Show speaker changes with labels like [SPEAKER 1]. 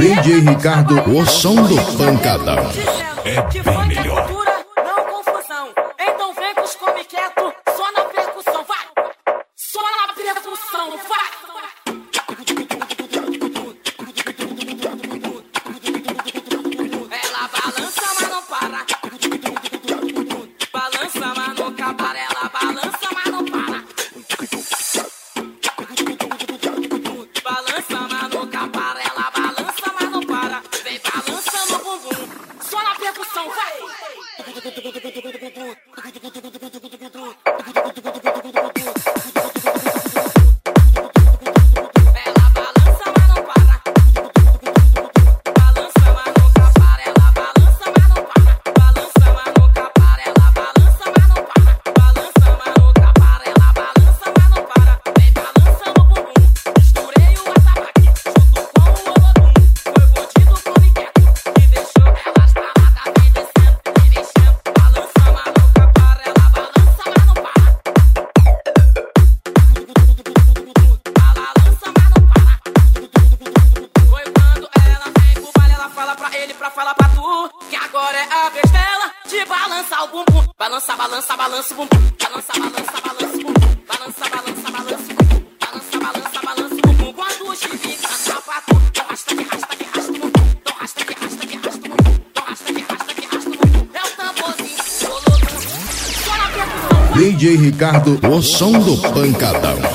[SPEAKER 1] DJ Ricardo, o som do pancadão.
[SPEAKER 2] É bem melhor. Não confusão. Então vem com os come quieto, só na percussão, vai. Só na percussão, vai. Ela balança, mas não para. Balança, mas não acaba. Ela balança, mas não para. Balança, mas não acaba. Ela balança, mas não para. Vem balançando o bumbum, só na percussão, vai. Ela balança, mas não para. Balança, mas não acaba. Ela balança, mas não para. Balança, mas não acaba. Ela balança, mas não para. Balança, mas não acaba. Ela balança, mas não para. Vem balançando o bumbum. Misturei o atabaque junto com o olodum. Foi bandido com quieto e deixou ela estalada. Vem descendo e mexendo. Balança, mas não acaba. Ela balança, mas não para. Balança, mas não para. Foi quando ela vem pro baile, ela fala pra ele, pra falar pra tu, que agora é a vez dela de balançar o bumbum. Balança, balança, balança o bumbum. Balança, balança, balança o bumbum. Balança, balança, balança o bumbum. Balança, balança, balança o bumbum. Quando o chifre canta pra tu, então rasta que rasta que rasta o bumbum. Então rasta que rasta que rasta o bumbum. Então rasta que rasta que rasta o bumbum. É o tamborzinho, olodum. Só na percussão.
[SPEAKER 1] DJ Ricardo, o som do pancadão.